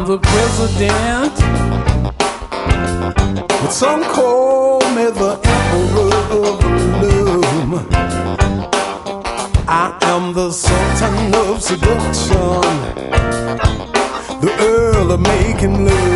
the president, but some call me the emperor of gloom. I am the sultan of seduction, the earl of making love.